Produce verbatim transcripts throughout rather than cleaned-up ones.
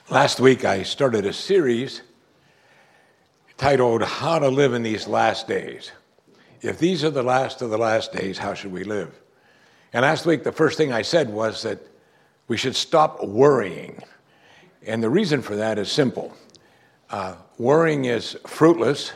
Last week I started a series titled How to Live in These Last Days. If these are the last of the last days, how should we live? And last week the first thing I said was that we should stop worrying. And the reason for that is simple. Uh, worrying is fruitless,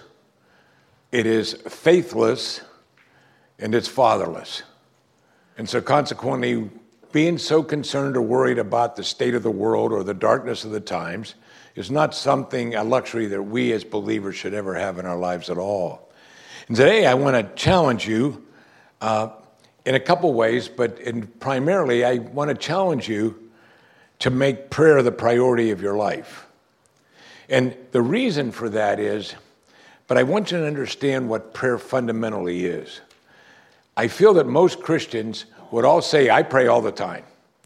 it is faithless, and it's fatherless. And so consequently, being so concerned or worried about the state of the world or the darkness of the times is not something, a luxury that we as believers should ever have in our lives at all. And today I want to challenge you uh, in a couple ways, but in primarily I want to challenge you to make prayer the priority of your life. And the reason for that is, but I want you to understand what prayer fundamentally is. I feel that most Christians would all say, I pray all the time.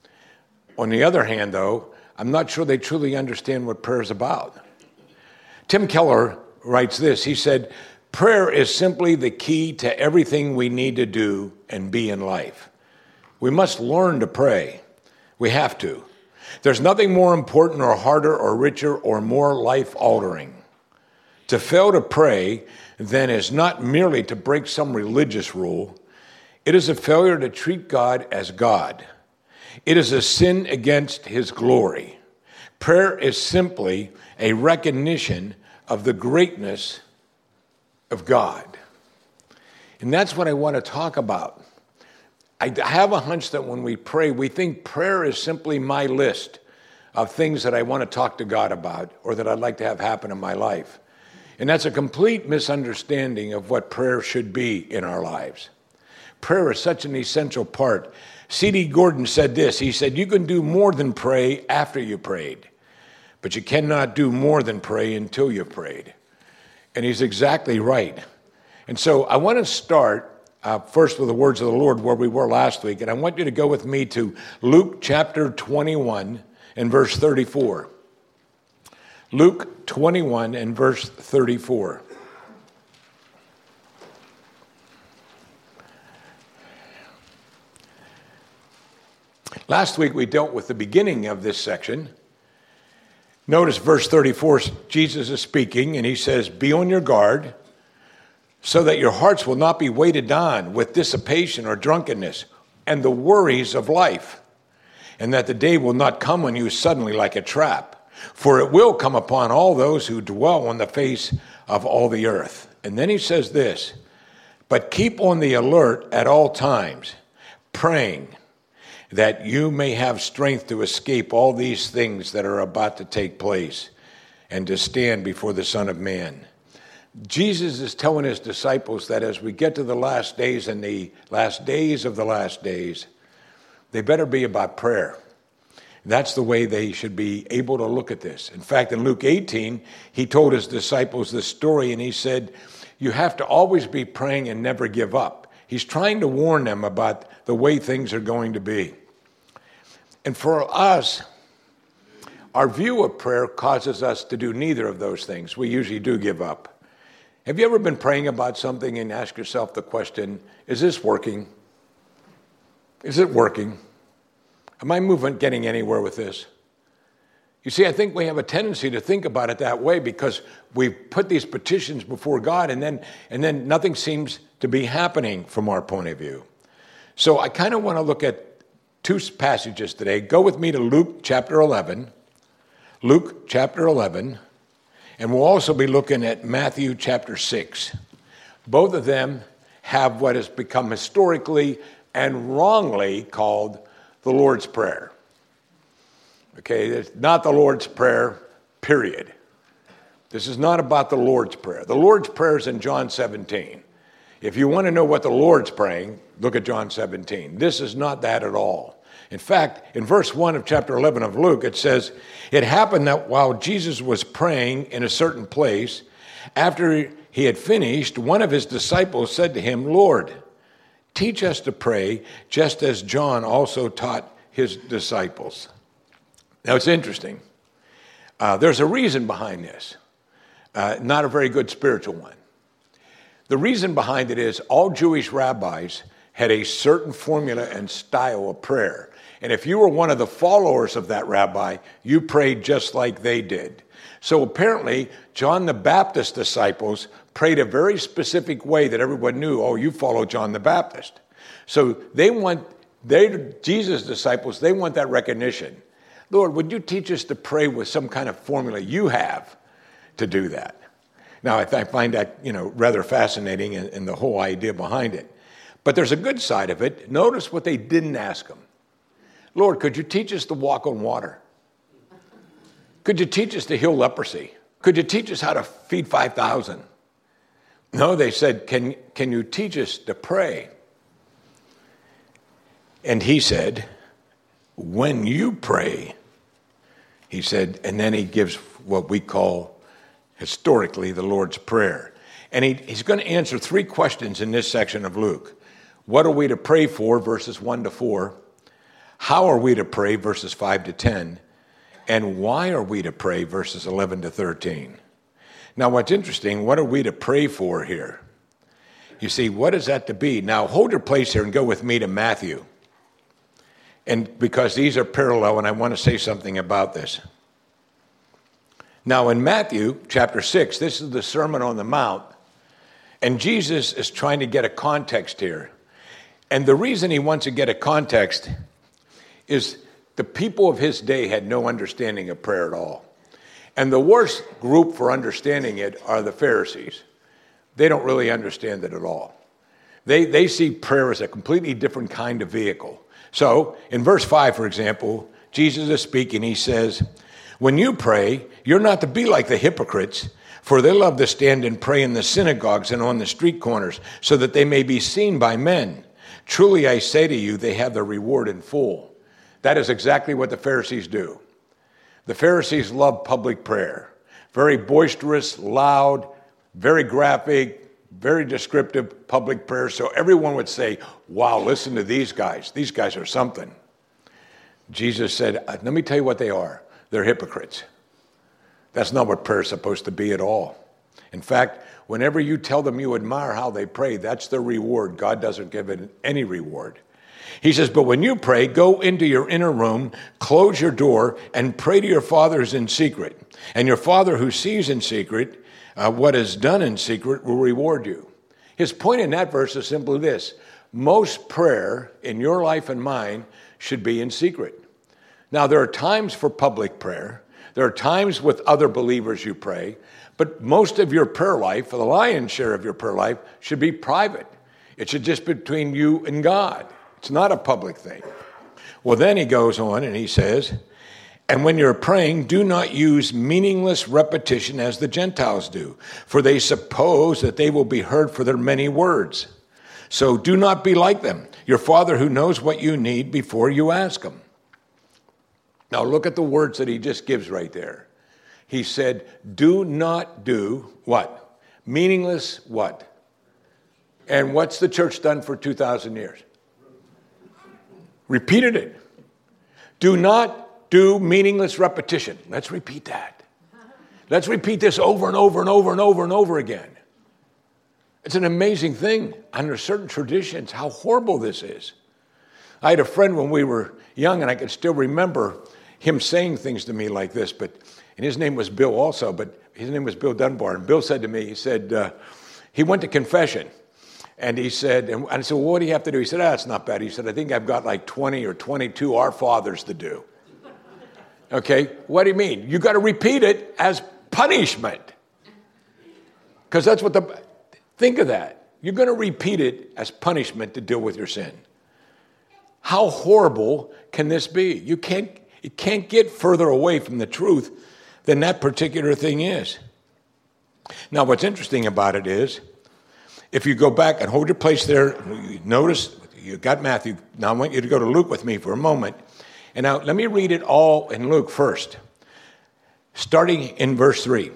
On the other hand, though, I'm not sure they truly understand what prayer is about. Tim Keller writes this. He said, prayer is simply the key to everything we need to do and be in life. We must learn to pray. We have to. There's nothing more important or harder or richer or more life-altering. To fail to pray, then, is not merely to break some religious rule. It is a failure to treat God as God. It is a sin against his glory. Prayer is simply a recognition of the greatness of God. And that's what I want to talk about. I have a hunch that when we pray, we think prayer is simply my list of things that I want to talk to God about or that I'd like to have happen in my life. And that's a complete misunderstanding of what prayer should be in our lives. Prayer is such an essential part. C D Gordon said this. He said, you can do more than pray after you prayed, but you cannot do more than pray until you've prayed. And he's exactly right. And so I want to start uh, first with the words of the Lord where we were last week. And I want you to go with me to Luke chapter twenty-one and verse thirty-four. Luke twenty-one and verse thirty-four. Last week we dealt with the beginning of this section. Notice verse thirty-four, Jesus is speaking and he says, be on your guard so that your hearts will not be weighted down with dissipation or drunkenness and the worries of life, and that the day will not come on you suddenly like a trap, for it will come upon all those who dwell on the face of all the earth. And then he says this, but keep on the alert at all times, praying that you may have strength to escape all these things that are about to take place and to stand before the Son of Man. Jesus is telling his disciples that as we get to the last days and the last days of the last days, they better be about prayer. That's the way they should be able to look at this. In fact, in Luke eighteen, he told his disciples this story and he said, you have to always be praying and never give up. He's trying to warn them about the way things are going to be. And for us, our view of prayer causes us to do neither of those things. We usually do give up. Have you ever been praying about something and ask yourself the question, is this working? Is it working? Am I moving, getting anywhere with this? You see, I think we have a tendency to think about it that way because we put these petitions before God and then and then nothing seems to be happening from our point of view. So I kind of want to look at two passages today. Go with me to Luke chapter eleven. Luke chapter eleven. And we'll also be looking at Matthew chapter six. Both of them have what has become historically and wrongly called the Lord's Prayer. Okay, it's not the Lord's Prayer, period. This is not about the Lord's Prayer. The Lord's Prayer is in John seventeen. If you want to know what the Lord's praying, look at John seventeen. This is not that at all. In fact, in verse one of chapter eleven of Luke, it says, it happened that while Jesus was praying in a certain place, after he had finished, one of his disciples said to him, Lord, teach us to pray, just as John also taught his disciples. Now, it's interesting. Uh, there's a reason behind this, uh, not a very good spiritual one. The reason behind it is all Jewish rabbis had a certain formula and style of prayer. And if you were one of the followers of that rabbi, you prayed just like they did. So apparently, John the Baptist's disciples prayed a very specific way that everyone knew, oh, you follow John the Baptist. So they want, they, Jesus' disciples, they want that recognition. Lord, would you teach us to pray with some kind of formula you have to do that? Now, I, th- I find that, you know, rather fascinating and, and the whole idea behind it. But there's a good side of it. Notice what they didn't ask him. Lord, could you teach us to walk on water? Could you teach us to heal leprosy? Could you teach us how to feed five thousand? No, they said, can, can you teach us to pray? And he said, when you pray, he said, and then he gives what we call historically the Lord's Prayer. And he, he's going to answer three questions in this section of Luke. What are we to pray for, verses one to four? How are we to pray, verses five to ten? And why are we to pray, verses eleven to thirteen? Now, what's interesting, what are we to pray for here? You see, what is that to be? Now, hold your place here and go with me to Matthew. And because these are parallel, and I want to say something about this. Now, in Matthew chapter six, this is the Sermon on the Mount, and Jesus is trying to get a context here. And the reason he wants to get a context is the people of his day had no understanding of prayer at all. And the worst group for understanding it are the Pharisees. They don't really understand it at all. They, they see prayer as a completely different kind of vehicle. So, in verse five, for example, Jesus is speaking. He says, when you pray, you're not to be like the hypocrites, for they love to stand and pray in the synagogues and on the street corners, so that they may be seen by men. Truly, I say to you, they have their reward in full. That is exactly what the Pharisees do. The Pharisees love public prayer. Very boisterous, loud, very graphic, very descriptive public prayer. So everyone would say, wow, listen to these guys. These guys are something. Jesus said, let me tell you what they are. They're hypocrites. That's not what prayer is supposed to be at all. In fact, whenever you tell them you admire how they pray, that's their reward. God doesn't give it any reward. He says, but when you pray, go into your inner room, close your door, and pray to your Father who's in secret. And your Father who sees in secret, uh, what is done in secret will reward you. His point in that verse is simply this. Most prayer in your life and mine should be in secret. Now, there are times for public prayer. There are times with other believers you pray. But most of your prayer life, the lion's share of your prayer life, should be private. It should just be between you and God. It's not a public thing. Well, then he goes on and he says, and when you're praying, do not use meaningless repetition as the Gentiles do, for they suppose that they will be heard for their many words. So do not be like them. Your Father who knows what you need before you ask him. Now look at the words that he just gives right there. He said, do not do what? Meaningless what? And what's the church done for two thousand years? Repeated it. Do not do meaningless repetition. Let's repeat that. Let's repeat this over and over and over and over and over again. It's an amazing thing under certain traditions how horrible this is. I had a friend when we were young, and I can still remember him saying things to me like this, but and his name was Bill also, but his name was Bill Dunbar. And Bill said to me, he said, uh, he went to confession. And he said, and I said, well, what do you have to do? He said, ah, it's not bad. He said, I think I've got like twenty or twenty-two Our Fathers to do. Okay, what do you mean? You got to repeat it as punishment. Because that's what the, think of that. You're going to repeat it as punishment to deal with your sin. How horrible can this be? You can't, it can't get further away from the truth than that particular thing is. Now, what's interesting about it is, if you go back and hold your place there, notice you got Matthew. Now I want you to go to Luke with me for a moment. And now let me read it all in Luke first, starting in verse three.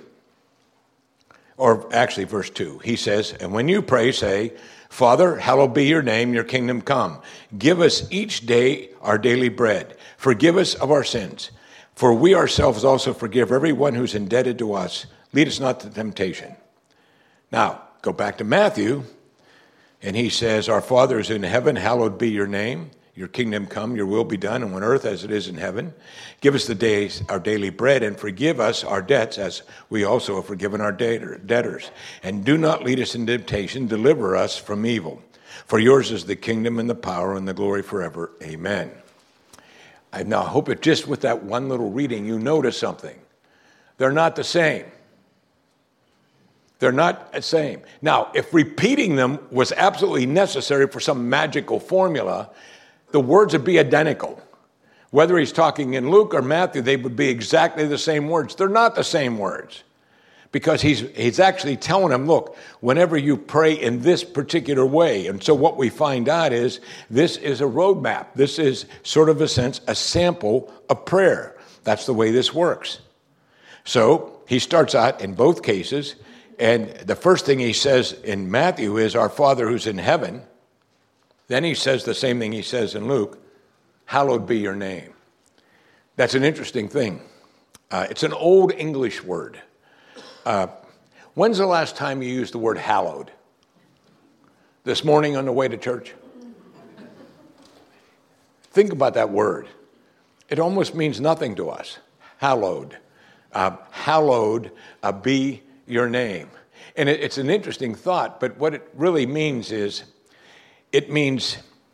Or actually verse two. He says, and when you pray, say, Father, hallowed be your name, your kingdom come. Give us each day our daily bread. Forgive us of our sins. For we ourselves also forgive everyone who's indebted to us. Lead us not to temptation. Now, go back to Matthew, and he says, our Father is in heaven, hallowed be your name. Your kingdom come, your will be done on earth as it is in heaven. Give us the days our daily bread, and forgive us our debts as we also have forgiven our debtors. And do not lead us into temptation, deliver us from evil. For yours is the kingdom and the power and the glory forever. Amen. I now hope that just with that one little reading, you notice something. They're not the same. They're not the same. Now, if repeating them was absolutely necessary for some magical formula, the words would be identical. Whether he's talking in Luke or Matthew, they would be exactly the same words. They're not the same words. Because he's he's actually telling them, look, whenever you pray in this particular way. And so what we find out is this is a roadmap. This is sort of a sense, a sample of prayer. That's the way this works. So he starts out in both cases. And the first thing he says in Matthew is, our Father who's in heaven. Then he says the same thing he says in Luke, hallowed be your name. That's an interesting thing. Uh, it's an old English word. Uh, when's the last time you used the word hallowed? This morning on the way to church? Think about that word. It almost means nothing to us. Hallowed. Uh, hallowed uh, be your name. And it, it's an interesting thought, but what it really means is, it means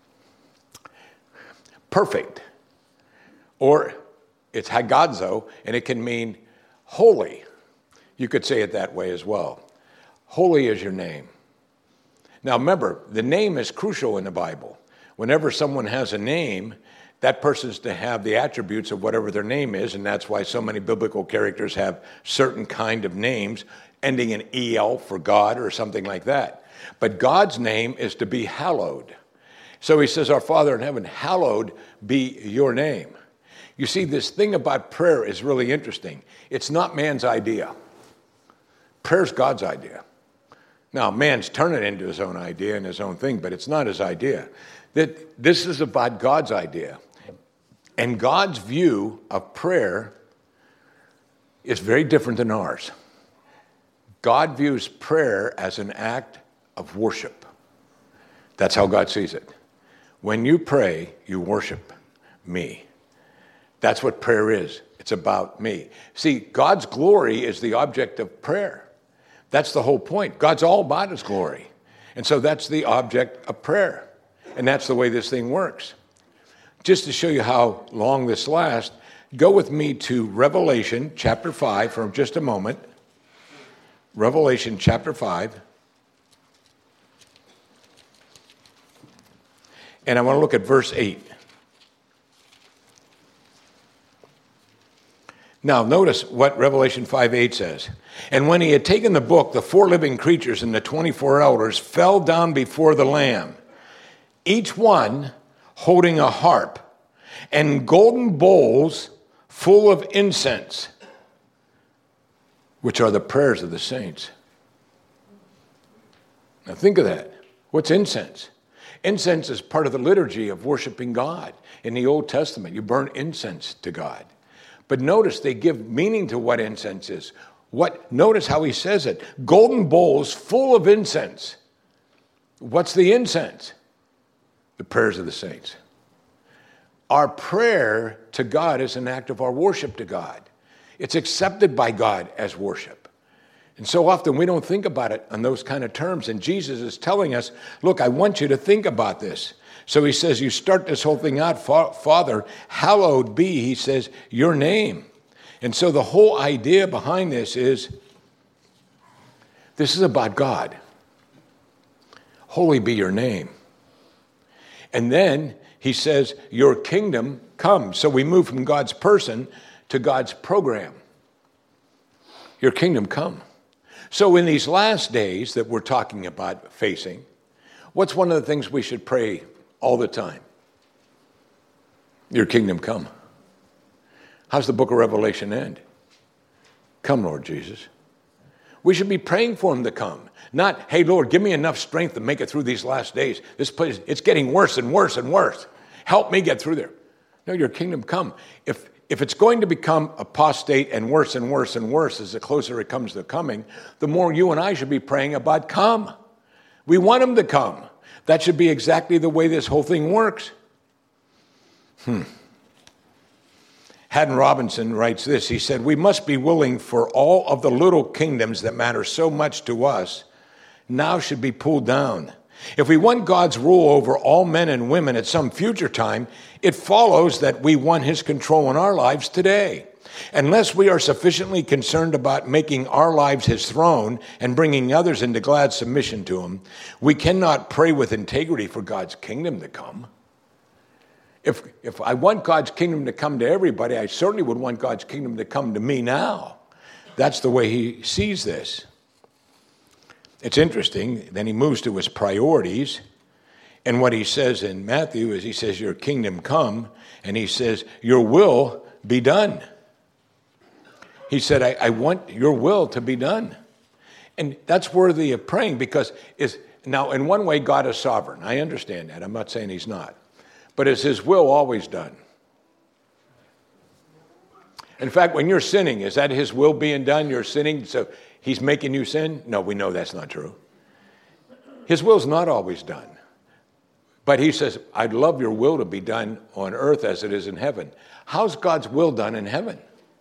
perfect. Or it's hagadzo, and it can mean holy. You could say it that way as well. Holy is your name. Now remember, the name is crucial in the Bible. Whenever someone has a name, that person's to have the attributes of whatever their name is, and that's why so many biblical characters have certain kind of names ending in E L for God or something like that. But God's name is to be hallowed. So he says, our Father in heaven, hallowed be your name. You see, this thing about prayer is really interesting. It's not man's idea. Prayer's God's idea. Now, man's turning it into his own idea and his own thing, but it's not his idea. That this is about God's idea. And God's view of prayer is very different than ours. God views prayer as an act of worship. That's how God sees it. When you pray, you worship me. That's what prayer is. It's about me. See, God's glory is the object of prayer. That's the whole point. God's all about his glory. And so that's the object of prayer. And that's the way this thing works. Just to show you how long this lasts, go with me to Revelation chapter five for just a moment. Revelation chapter five. And I want to look at verse eight. Now, notice what Revelation five eight says. And when he had taken the book, the four living creatures and the twenty-four elders fell down before the Lamb, each one holding a harp and golden bowls full of incense, which are the prayers of the saints. Now think of that. What's incense? Incense is part of the liturgy of worshiping God. In the Old Testament, you burn incense to God. But notice they give meaning to what incense is. What? Notice how he says it. Golden bowls full of incense. What's the incense? The prayers of the saints. Our prayer to God is an act of our worship to God. It's accepted by God as worship. And so often we don't think about it on those kind of terms. And Jesus is telling us, look, I want you to think about this. So he says, you start this whole thing out, Father, hallowed be, he says, your name. And so the whole idea behind this is, this is about God. Holy be your name. And then he says, your kingdom come. So we move from God's person to God's program. Your kingdom come. So in these last days that we're talking about facing, what's one of the things we should pray all the time? Your kingdom come. How's the book of Revelation end? Come, Lord Jesus. We should be praying for him to come. Not, hey, Lord, give me enough strength to make it through these last days. This place, it's getting worse and worse and worse. Help me get through there. No, your kingdom come. If if it's going to become apostate and worse and worse and worse as the closer it comes to coming, the more you and I should be praying about come. We want him to come. That should be exactly the way this whole thing works. Hmm. Haddon Robinson writes this. He said, we must be willing for all of the little kingdoms that matter so much to us now should be pulled down. If we want God's rule over all men and women at some future time, it follows that we want his control in our lives today. Unless we are sufficiently concerned about making our lives his throne and bringing others into glad submission to him, we cannot pray with integrity for God's kingdom to come. If, if I want God's kingdom to come to everybody, I certainly would want God's kingdom to come to me now. That's the way he sees this. It's interesting. Then he moves to his priorities. And what he says in Matthew is he says, your kingdom come. And he says, your will be done. He said, I, I want your will to be done. And that's worthy of praying because is now in one way, God is sovereign. I understand that. I'm not saying he's not. But is his will always done? In fact, when you're sinning, is that his will being done? You're sinning, so he's making you sin? No, we know that's not true. His will's not always done. But he says, I'd love your will to be done on earth as it is in heaven. How's God's will done in heaven?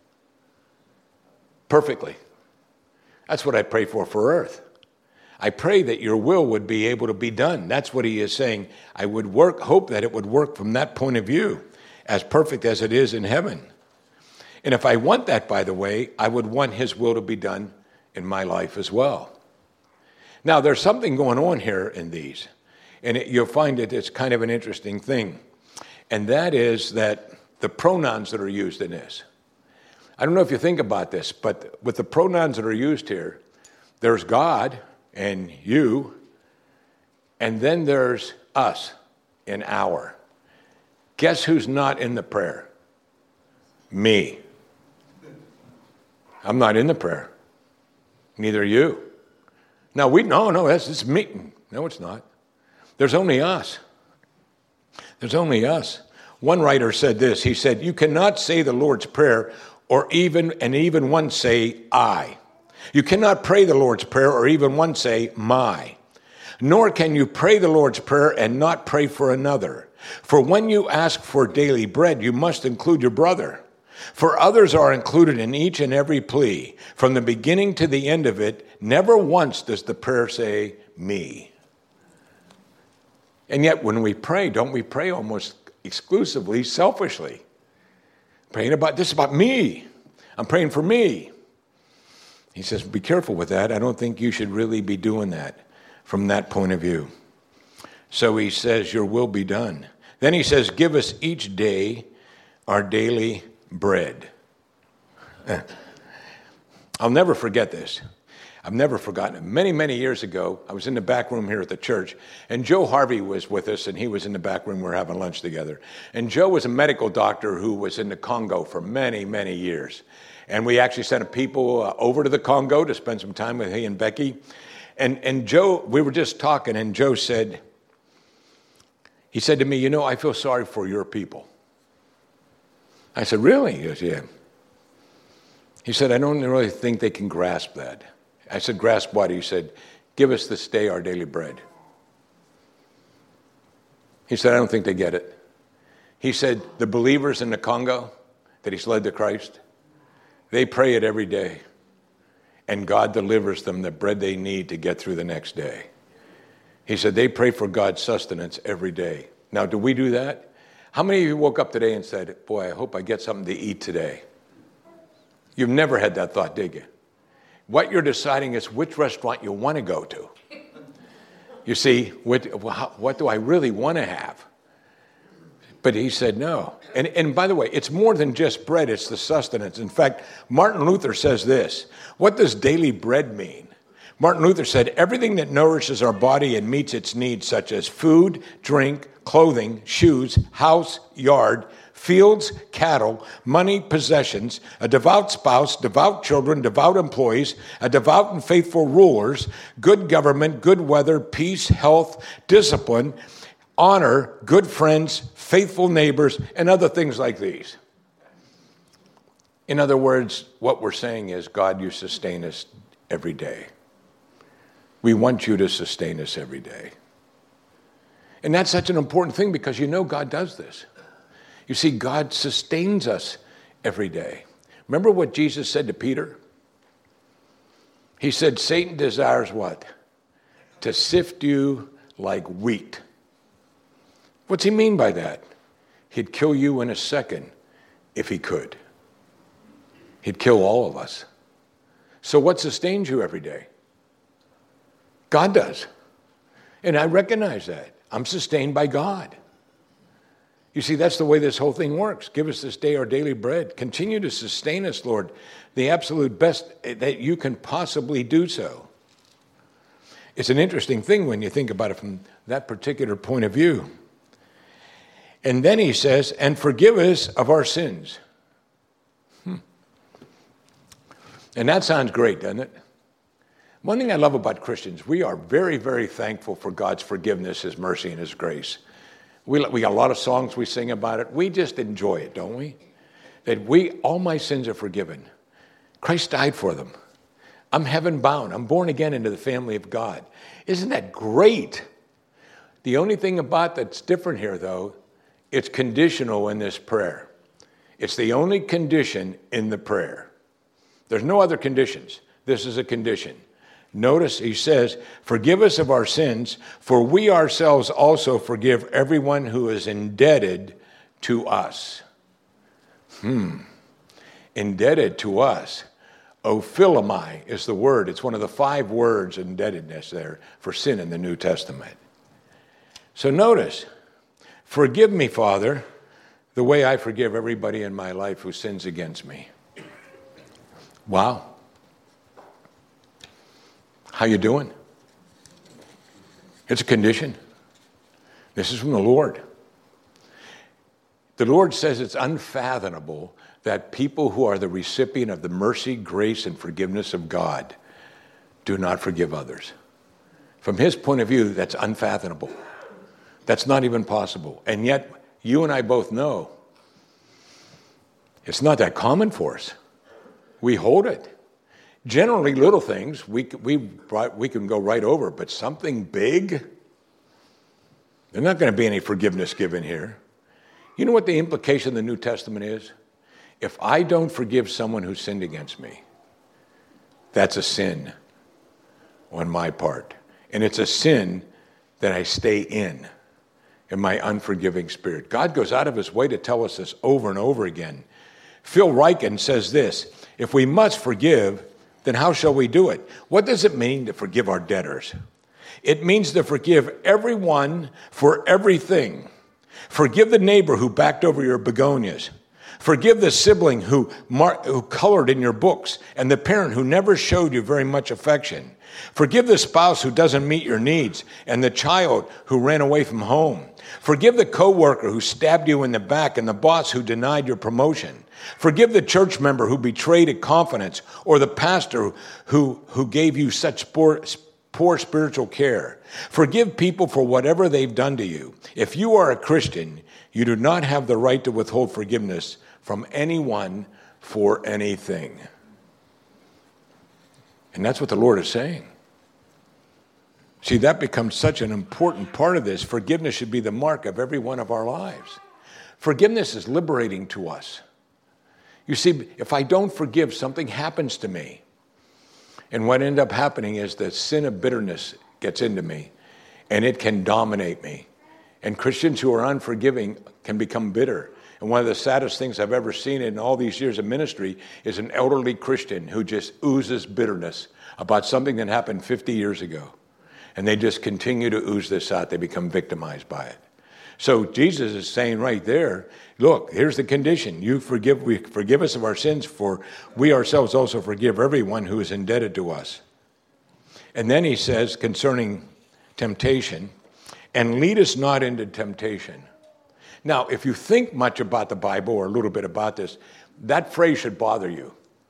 Perfectly. That's what I pray for for earth. I pray that your will would be able to be done. That's what he is saying. I would work, hope that it would work from that point of view, as perfect as it is in heaven. And if I want that, by the way, I would want his will to be done in my life as well. Now, there's something going on here in these, and it, you'll find that it's kind of an interesting thing, and that is that the pronouns that are used in this. I don't know if you think about this, but with the pronouns that are used here, there's God and you, and then there's us and our. Guess who's not in the prayer? Me. I'm not in the prayer. Neither are you. No, we no, no, that's it's me. No, it's not. There's only us. There's only us. One writer said this. He said, you cannot say the Lord's Prayer or even, and even one say, I. You cannot pray the Lord's Prayer or even one say, my. Nor can you pray the Lord's Prayer and not pray for another. For when you ask for daily bread, you must include your brother. For others are included in each and every plea. From the beginning to the end of it, never once does the prayer say, me. And yet when we pray, don't we pray almost exclusively selfishly? Praying about, this is about me. I'm praying for me. He says, be careful with that. I don't think you should really be doing that from that point of view. So he says, your will be done. Then he says, give us each day our daily bread. I'll never forget this. I've never forgotten it. Many, many years ago, I was in the back room here at the church, and Joe Harvey was with us, and he was in the back room. We were having lunch together. And Joe was a medical doctor who was in the Congo for many, many years. And we actually sent people uh, over to the Congo to spend some time with he and Becky. And, and Joe, we were just talking, and Joe said, he said to me, you know, I feel sorry for your people. I said, really? He goes, yeah. He said, I don't really think they can grasp that. I said, grasp what? He said, give us this day our daily bread. He said, I don't think they get it. He said, the believers in the Congo that he's led to Christ, they pray it every day. And God delivers them the bread they need to get through the next day. He said, they pray for God's sustenance every day. Now, do we do that? How many of you woke up today and said, boy, I hope I get something to eat today? You've never had that thought, did you? What you're deciding is which restaurant you want to go to. You see, what, what do I really want to have? But he said no. And, and by the way, it's more than just bread, it's the sustenance. In fact, Martin Luther says this. What does daily bread mean? Martin Luther said, everything that nourishes our body and meets its needs, such as food, drink, clothing, shoes, house, yard, fields, cattle, money, possessions, a devout spouse, devout children, devout employees, a devout and faithful rulers, good government, good weather, peace, health, discipline, honor, good friends, faithful neighbors, and other things like these. In other words, what we're saying is, God, you sustain us every day. We want you to sustain us every day. And that's such an important thing because you know God does this. You see, God sustains us every day. Remember what Jesus said to Peter? He said, Satan desires what? To sift you like wheat. What's he mean by that? He'd kill you in a second if he could. He'd kill all of us. So what sustains you every day? God does. And I recognize that. I'm sustained by God. You see, that's the way this whole thing works. Give us this day our daily bread. Continue to sustain us, Lord, the absolute best that you can possibly do so. It's an interesting thing when you think about it from that particular point of view. And then he says, and forgive us of our sins. Hmm. And that sounds great, doesn't it? One thing I love about Christians, we are very, very thankful for God's forgiveness, his mercy, and his grace. We, we got a lot of songs we sing about it. We just enjoy it, don't we? That we, all my sins are forgiven. Christ died for them. I'm heaven bound. I'm born again into the family of God. Isn't that great? The only thing about that's different here, though, it's conditional in this prayer. It's the only condition in the prayer. There's no other conditions. This is a condition. Notice he says, forgive us of our sins, for we ourselves also forgive everyone who is indebted to us. Hmm. Indebted to us. Ophilemai is the word. It's one of the five words indebtedness there for sin in the New Testament. So notice, forgive me, Father, the way I forgive everybody in my life who sins against me. Wow. How you doing? It's a condition. This is from the Lord. The Lord says it's unfathomable that people who are the recipient of the mercy, grace, and forgiveness of God do not forgive others. From his point of view, that's unfathomable. That's not even possible. And yet, you and I both know it's not that common for us. We hold it. Generally, little things, we, we, we can go right over, but something big, there's not going to be any forgiveness given here. You know what the implication of the New Testament is? If I don't forgive someone who sinned against me, that's a sin on my part. And it's a sin that I stay in, in my unforgiving spirit. God goes out of his way to tell us this over and over again. Phil Ryken says this, if we must forgive, then how shall we do it? What does it mean to forgive our debtors? It means to forgive everyone for everything. Forgive the neighbor who backed over your begonias. Forgive the sibling who, mar- who colored in your books and the parent who never showed you very much affection. Forgive the spouse who doesn't meet your needs and the child who ran away from home. Forgive the coworker who stabbed you in the back and the boss who denied your promotion. Forgive the church member who betrayed a confidence or the pastor who, who gave you such poor, poor spiritual care. Forgive people for whatever they've done to you. If you are a Christian, you do not have the right to withhold forgiveness from anyone for anything. And that's what the Lord is saying. See, that becomes such an important part of this. Forgiveness should be the mark of every one of our lives. Forgiveness is liberating to us. You see, if I don't forgive, something happens to me. And what ends up happening is the sin of bitterness gets into me, and it can dominate me. And Christians who are unforgiving can become bitter. And one of the saddest things I've ever seen in all these years of ministry is an elderly Christian who just oozes bitterness about something that happened fifty years ago. And they just continue to ooze this out. They become victimized by it. So Jesus is saying right there, look, here's the condition. You forgive, we forgive us of our sins, for we ourselves also forgive everyone who is indebted to us. And then he says concerning temptation, and lead us not into temptation. Now, if you think much about the Bible or a little bit about this, that phrase should bother you.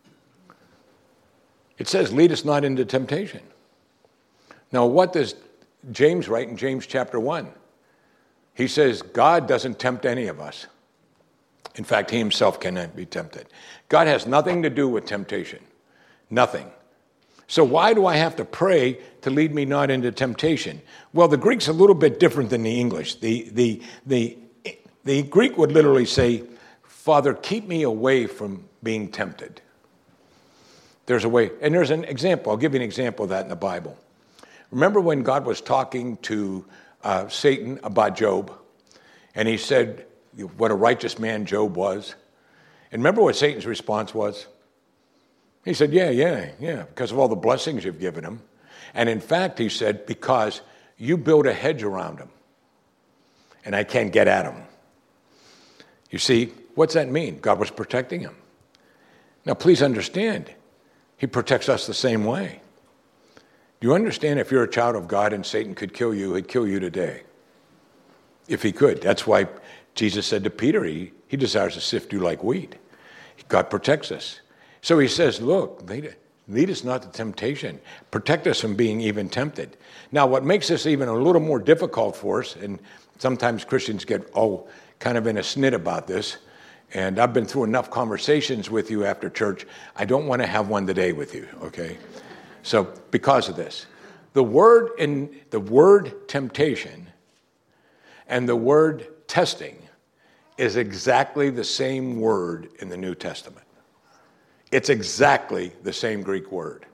It says, lead us not into temptation. Now, what does James write in James chapter one? He says, God doesn't tempt any of us. In fact, he himself cannot be tempted. God has nothing to do with temptation. Nothing. So why do I have to pray to lead me not into temptation? Well, the Greek's a little bit different than the English. The, the, the, The Greek would literally say, Father, keep me away from being tempted. There's a way, and there's an example. I'll give you an example of that in the Bible. Remember when God was talking to uh, Satan about Job, and he said what a righteous man Job was? And remember what Satan's response was? He said, yeah, yeah, yeah, because of all the blessings you've given him. And in fact, he said, because you built a hedge around him, and I can't get at him. You see, what's that mean? God was protecting him. Now, please understand, he protects us the same way. Do you understand if you're a child of God and Satan could kill you, he'd kill you today? If he could. That's why Jesus said to Peter, he, he desires to sift you like wheat. God protects us. So he says, look, lead, lead us not to temptation. Protect us from being even tempted. Now, what makes this even a little more difficult for us, and sometimes Christians get all kind of in a snit about this, and I've been through enough conversations with you after church, I don't want to have one today with you, okay? So because of this, the word in the word temptation and the word testing is exactly the same word in the New Testament. It's exactly the same Greek word.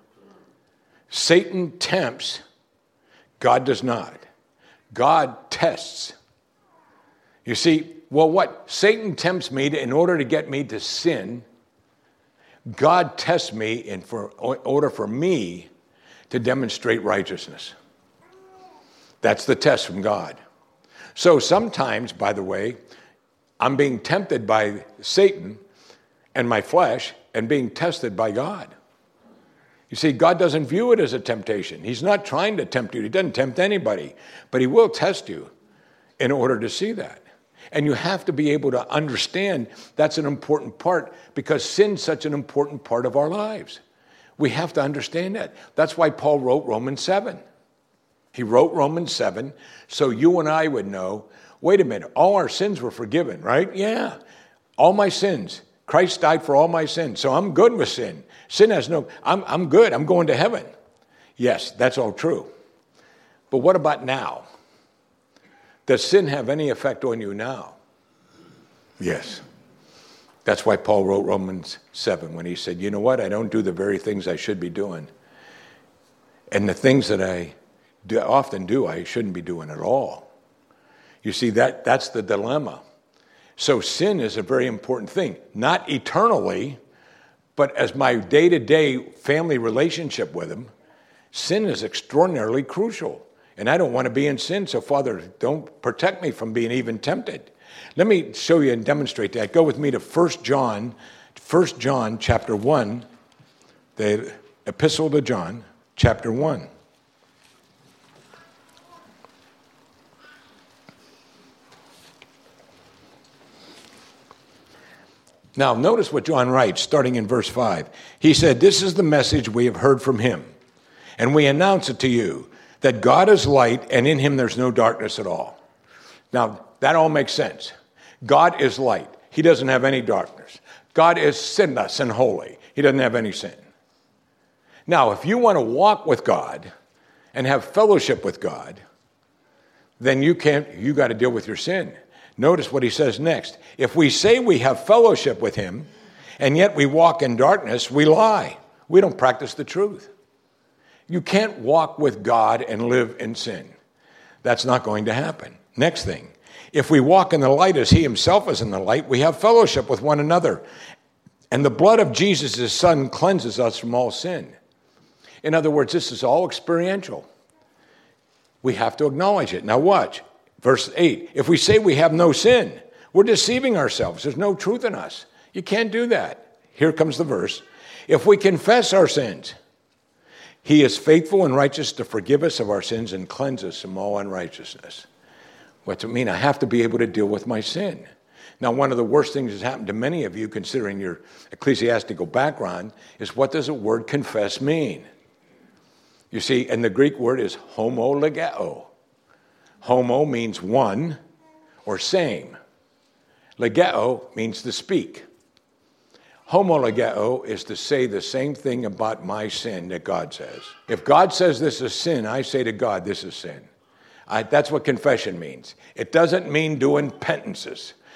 Satan tempts, God does not. God tests. You see, well, what? Satan tempts me to, in order to get me to sin. God tests me in for, in order for me to demonstrate righteousness. That's the test from God. So sometimes, by the way, I'm being tempted by Satan and my flesh and being tested by God. You see, God doesn't view it as a temptation. He's not trying to tempt you. He doesn't tempt anybody, but he will test you in order to see that. And you have to be able to understand that's an important part because sin's such an important part of our lives. We have to understand that. That's why Paul wrote Romans seven. He wrote Romans seven so you and I would know, wait a minute, all our sins were forgiven, right? Yeah, all my sins. Christ died for all my sins, so I'm good with sin. Sin has no, I'm, I'm good, I'm going to heaven. Yes, that's all true. But what about now? Does sin have any effect on you now? Yes. That's why Paul wrote Romans seven when he said, you know what, I don't do the very things I should be doing. And the things that I do, often do, I shouldn't be doing at all. You see, that that's the dilemma. So sin is a very important thing, not eternally, but as my day-to-day family relationship with him, sin is extraordinarily crucial. And I don't want to be in sin, so Father, don't protect me from being even tempted. Let me show you and demonstrate that. Go with me to First John, First John chapter one, the epistle to John, chapter one. Now, notice what John writes, starting in verse five. He said, this is the message we have heard from him, and we announce it to you, that God is light, and in him there's no darkness at all. Now, that all makes sense. God is light. He doesn't have any darkness. God is sinless and holy. He doesn't have any sin. Now, if you want to walk with God and have fellowship with God, then you can't, you got to deal with your sin. Notice what he says next. If we say we have fellowship with him, and yet we walk in darkness, we lie. We don't practice the truth. You can't walk with God and live in sin. That's not going to happen. Next thing. If we walk in the light as he himself is in the light, we have fellowship with one another. And the blood of Jesus, his son, cleanses us from all sin. In other words, this is all experiential. We have to acknowledge it. Now watch. Verse eight. If we say we have no sin, we're deceiving ourselves. There's no truth in us. You can't do that. Here comes the verse. If we confess our sins, he is faithful and righteous to forgive us of our sins and cleanse us from all unrighteousness. What's it mean? I have to be able to deal with my sin. Now, one of the worst things that's happened to many of you, considering your ecclesiastical background, is what does the word confess mean? You see, and the Greek word is homologeo. Homo means one or same. Legeo means to speak. Homologeo is to say the same thing about my sin that God says. If God says this is sin, I say to God, this is sin. I, that's what confession means. It doesn't mean doing penances.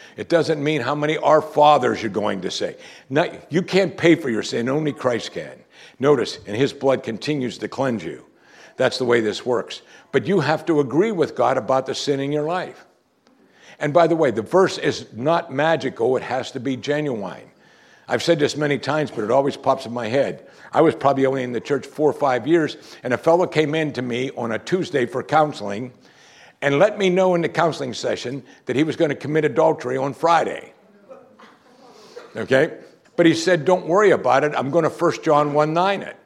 It doesn't mean how many Our Fathers you're going to say. Not, you can't pay for your sin. Only Christ can. Notice, and his blood continues to cleanse you. That's the way this works. But you have to agree with God about the sin in your life. And by the way, the verse is not magical. It has to be genuine. I've said this many times, but it always pops in my head. I was probably only in the church four or five years, and a fellow came in to me on a Tuesday for counseling and let me know in the counseling session that he was going to commit adultery on Friday. Okay? But he said, don't worry about it. I'm going to First John one nine it.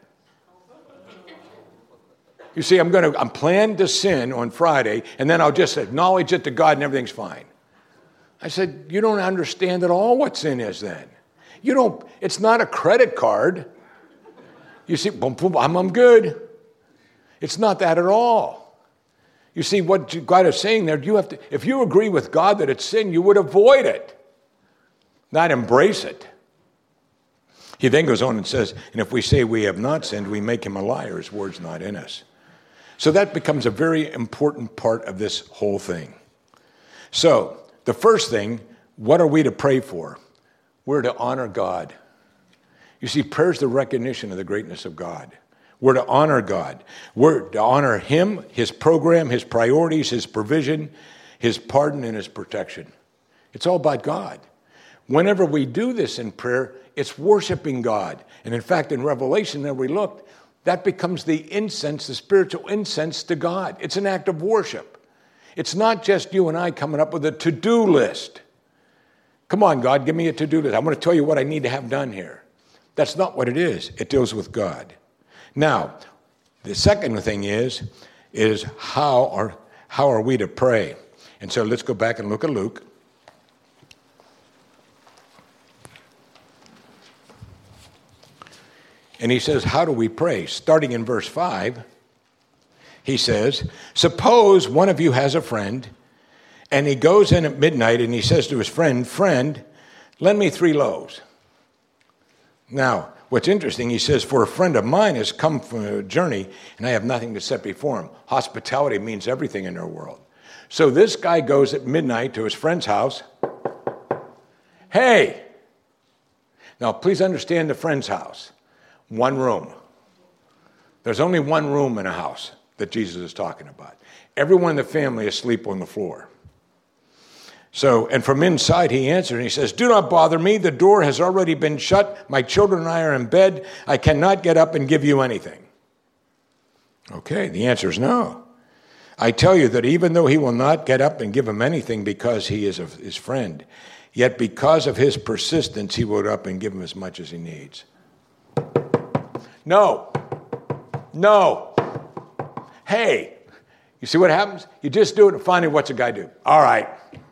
You see, I'm going to, I'm planning to sin on Friday, and then I'll just acknowledge it to God and everything's fine. I said, you don't understand at all what sin is then. You don't, it's not a credit card. You see, boom, boom, I'm, I'm good. It's not that at all. You see, what God is saying there, you have to, if you agree with God that it's sin, you would avoid it, not embrace it. He then goes on and says, and if we say we have not sinned, we make him a liar, his word's not in us. So that becomes a very important part of this whole thing. So, the first thing, what are we to pray for? We're to honor God. You see, prayer is the recognition of the greatness of God. We're to honor God. We're to honor him, his program, his priorities, his provision, his pardon, and his protection. It's all about God. Whenever we do this in prayer, it's worshiping God. And in fact, in Revelation, there we looked, that becomes the incense, the spiritual incense to God. It's an act of worship. It's not just you and I coming up with a to-do list. Come on, God, give me a to-do list. I'm going to tell you what I need to have done here. That's not what it is. It deals with God. Now, the second thing is, is how are, how are we to pray? And so let's go back and look at Luke. And he says, how do we pray? Starting in verse five, he says, suppose one of you has a friend, and he goes in at midnight and he says to his friend, friend, lend me three loaves. Now, what's interesting, he says, for a friend of mine has come from a journey, and I have nothing to set before him. Hospitality means everything in our world. So this guy goes at midnight to his friend's house. Hey! Now, please understand the friend's house. One room. There's only one room in a house that Jesus is talking about. Everyone in the family is asleep on the floor. So, and from inside he answered, and he says, do not bother me. The door has already been shut. My children and I are in bed. I cannot get up and give you anything. Okay, the answer is no. I tell you that even though he will not get up and give him anything because he is his friend, yet because of his persistence, he will get up and give him as much as he needs. No. No. Hey, you see what happens? You just do it, and finally, what's a guy do? All right.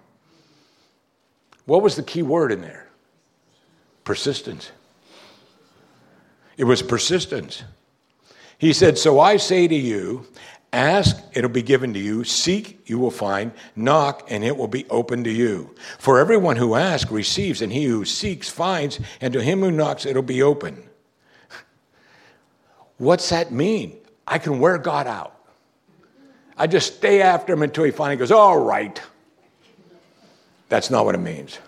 What was the key word in there? Persistence. It was persistence. He said, so I say to you, ask, it'll be given to you. Seek, you will find. Knock, and it will be open to you. For everyone who asks receives, and he who seeks finds, and to him who knocks, it'll be open. What's that mean? I can wear God out. I just stay after him until he finally goes, all right. That's not what it means.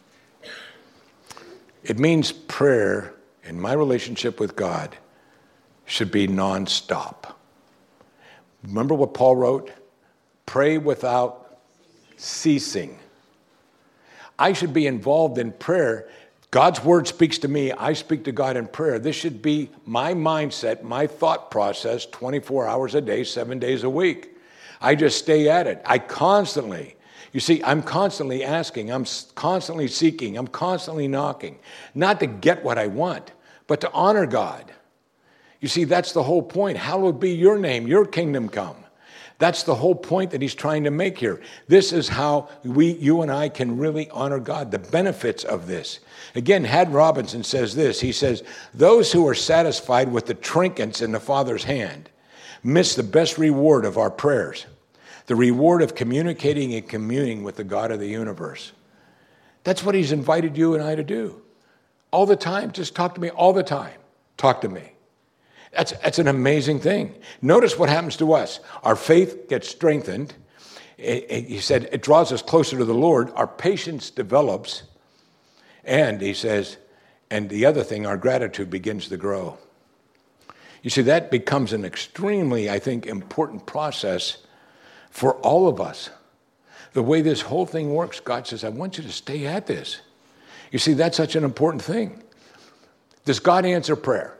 It means prayer in my relationship with God should be nonstop. Remember what Paul wrote? Pray without ceasing. I should be involved in prayer. God's word speaks to me. I speak to God in prayer. This should be my mindset, my thought process, twenty-four hours a day, seven days a week. I just stay at it. I constantly, you see, I'm constantly asking. I'm constantly seeking. I'm constantly knocking. Not to get what I want, but to honor God. You see, that's the whole point. Hallowed be your name, your kingdom come. That's the whole point that he's trying to make here. This is how we, you and I can really honor God, the benefits of this. Again, Had Robinson says this. He says, those who are satisfied with the trinkets in the Father's hand miss the best reward of our prayers, the reward of communicating and communing with the God of the universe. That's what he's invited you and I to do. All the time, just talk to me all the time. Talk to me. That's, that's an amazing thing. Notice what happens to us. Our faith gets strengthened. he said, it draws us closer to the Lord. Our patience develops. And he says, and the other thing, our gratitude begins to grow. You see, that becomes an extremely, I think, important process for all of us. The way this whole thing works, God says, I want you to stay at this. You see, that's such an important thing. Does God answer prayer?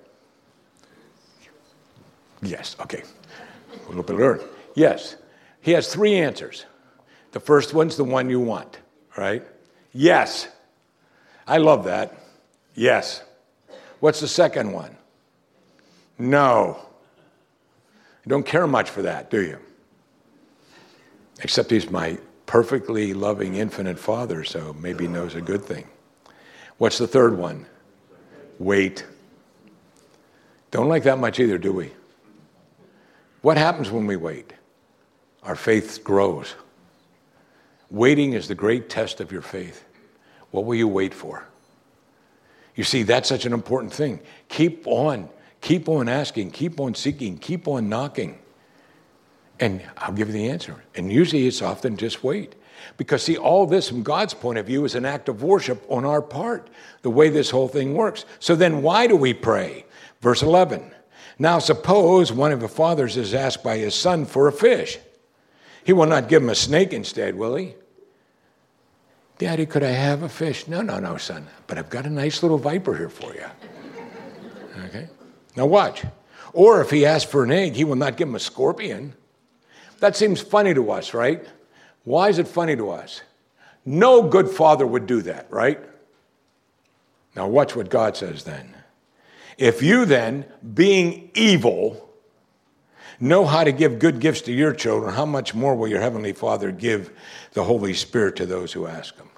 Yes, okay. A little bit early. Yes. He has three answers. The first one's the one you want, right? Yes. I love that. Yes. What's the second one? No. You don't care much for that, do you? Except he's my perfectly loving, infinite Father, so maybe he knows a good thing. What's the third one? Wait. Don't like that much either, do we? What happens when we wait? Our faith grows. Waiting is the great test of your faith. What will you wait for? You see, that's such an important thing. Keep on. Keep on asking. Keep on seeking. Keep on knocking. And I'll give you the answer. And usually it's often just wait. Because see, all this from God's point of view is an act of worship on our part, the way this whole thing works. So then why do we pray? Verse eleven. Now suppose one of the fathers is asked by his son for a fish. He will not give him a snake instead, will he? Daddy, could I have a fish? No, no, no, son. But I've got a nice little viper here for you. Okay? Now watch. Or if he asks for an egg, he will not give him a scorpion. That seems funny to us, right? Why is it funny to us? No good father would do that, right? Now watch what God says then. If you then, being evil, know how to give good gifts to your children, how much more will your heavenly Father give the Holy Spirit to those who ask him?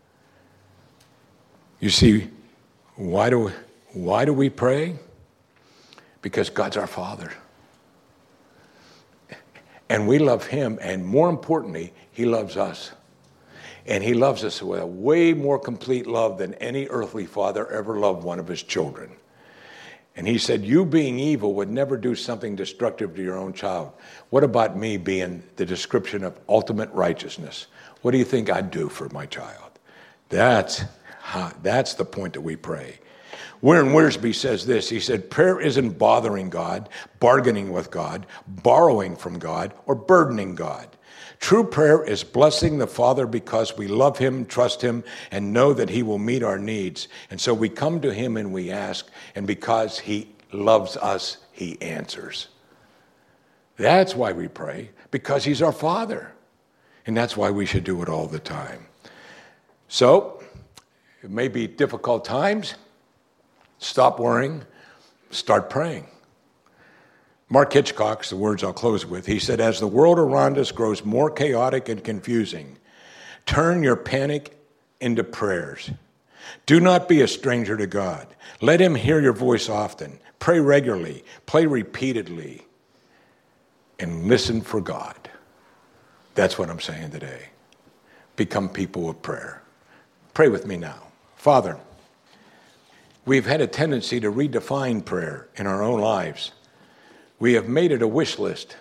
You see, why do we, why do we pray? Because God's our Father. And we love him, and more importantly, he loves us. And he loves us with a way more complete love than any earthly father ever loved one of his children. And he said, you being evil would never do something destructive to your own child. What about me being the description of ultimate righteousness? What do you think I'd do for my child? That's, how, that's the point that we pray. Warren Wiersbe says this. He said, prayer isn't bothering God, bargaining with God, borrowing from God, or burdening God. True prayer is blessing the Father because we love him, trust him, and know that he will meet our needs. And so we come to him and we ask, and because he loves us, he answers. That's why we pray, because he's our Father. And that's why we should do it all the time. So, it may be difficult times. Stop worrying. Start praying. Mark Hitchcock's the words I'll close with. He said, as the world around us grows more chaotic and confusing, turn your panic into prayers. Do not be a stranger to God. Let him hear your voice often. Pray regularly. Pray repeatedly. And listen for God. That's what I'm saying today. Become people of prayer. Pray with me now. Father, we've had a tendency to redefine prayer in our own lives. We have made it a wish list.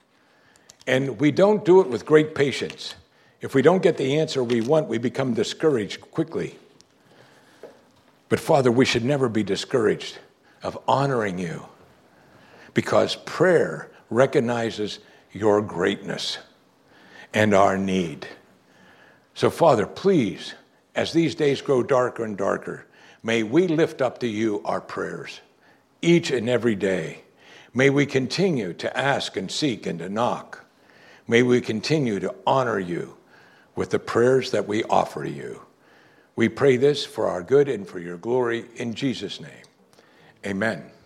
And we don't do it with great patience. If we don't get the answer we want, we become discouraged quickly. But Father, we should never be discouraged of honoring you, because prayer recognizes your greatness and our need. So Father, please, as these days grow darker and darker, may we lift up to you our prayers each and every day. May we continue to ask and seek and to knock. May we continue to honor you with the prayers that we offer to you. We pray this for our good and for your glory in Jesus' name. Amen.